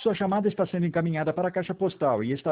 Sua chamada está sendo encaminhada para a caixa postal e está